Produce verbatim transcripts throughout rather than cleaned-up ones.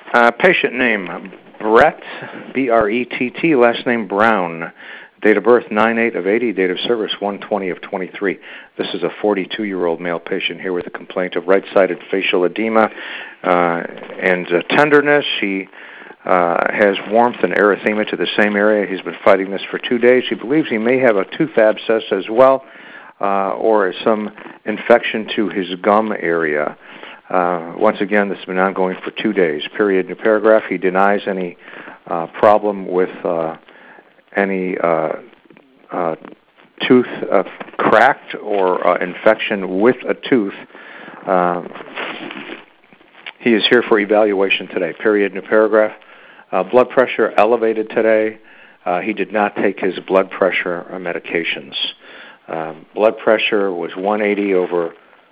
Uh, patient name, Brett, B R E T T, last name Brown. Date of birth, nine eight of eighty, date of service, one twenty of twenty-three. This is a forty-two-year-old male patient here with a complaint of right-sided facial edema uh, and uh, tenderness. He uh, has warmth and erythema to the same area. He's been fighting this for two days. He believes he may have a tooth abscess as well, uh, or some infection to his gum area. Uh, once again, this has been ongoing for two days. Period. New paragraph. He denies any uh, problem with uh, any uh, uh, tooth uh, cracked or uh, infection with a tooth. Uh, he is here for evaluation today. Period. New paragraph. Uh, blood pressure elevated today. Uh, he did not take his blood pressure medications. Uh, blood pressure was one eighty over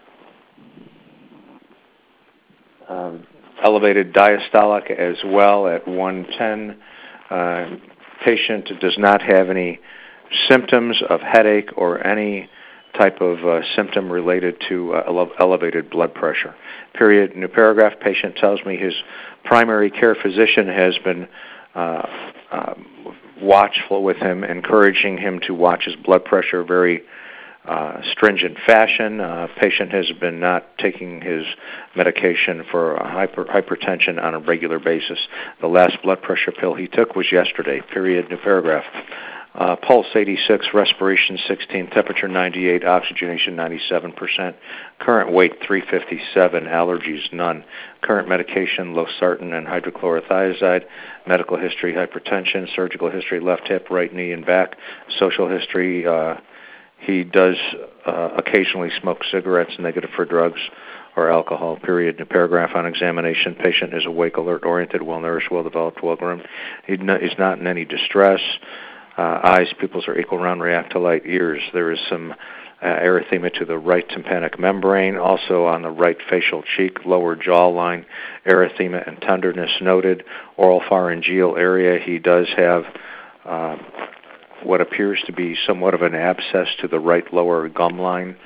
um, elevated diastolic as well at one ten. Uh, patient does not have any symptoms of headache or any type of uh, symptom related to uh, ele- elevated blood pressure. Period. New paragraph. Patient tells me his primary care physician has been uh, uh, watchful with him, encouraging him to watch his blood pressure very uh, stringent fashion. Uh, patient has been not taking his medication for hyper, hypertension on a regular basis. The last blood pressure pill he took was yesterday. Period. New paragraph. Uh, pulse eighty-six, respiration sixteen, temperature ninety-eight, oxygenation ninety-seven percent, current weight three fifty-seven, allergies none, current medication losartan and hydrochlorothiazide, medical history hypertension, surgical history left hip, right knee and back, social history, uh, he does uh, occasionally smoke cigarettes, negative for drugs or alcohol. Period. New paragraph. On examination, patient is awake, alert, oriented, well-nourished, well-developed, well-groomed. He no, is not in any distress. Uh, eyes, pupils are equal, round, react to light. Ears, there is some uh, erythema to the right tympanic membrane. Also on the right facial cheek, lower jawline, erythema and tenderness noted. Oral pharyngeal area, he does have uh, what appears to be somewhat of an abscess to the right lower gum line.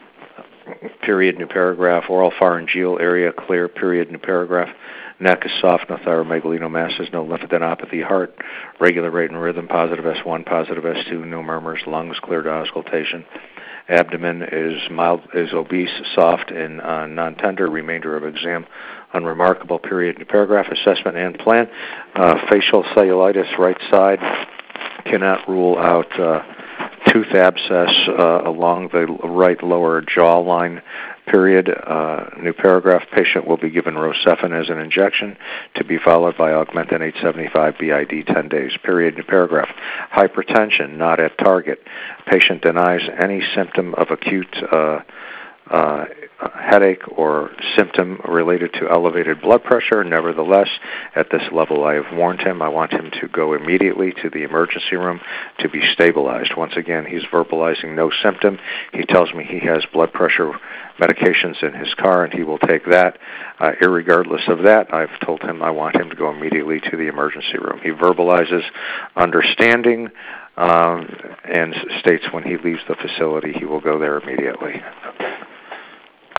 Period. New paragraph. Oral pharyngeal area clear. Period. New paragraph. Neck is soft, no thyromegalinomasses, no lymphadenopathy. Heart, regular rate and rhythm, positive S one, positive S two, no murmurs. Lungs clear to auscultation. Abdomen is mild, is obese, soft, and uh, non-tender. Remainder of exam unremarkable. Period. New paragraph. Assessment and plan. Uh, facial cellulitis, right side. Cannot rule out uh, tooth abscess uh, along the right lower jawline. Period. Uh, new paragraph. Patient will be given Rocephin as an injection to be followed by Augmentin eight seventy-five B I D ten days. Period. New paragraph. Hypertension not at target. Patient denies any symptom of acute uh, uh, headache or symptom related to elevated blood pressure. Nevertheless, at this level, I have warned him. I want him to go immediately to the emergency room to be stabilized. Once again, he's verbalizing no symptom. He tells me he has blood pressure medications in his car, and he will take that. Uh, irregardless of that, I've told him I want him to go immediately to the emergency room. He verbalizes understanding um, and states when he leaves the facility, he will go there immediately. Okay.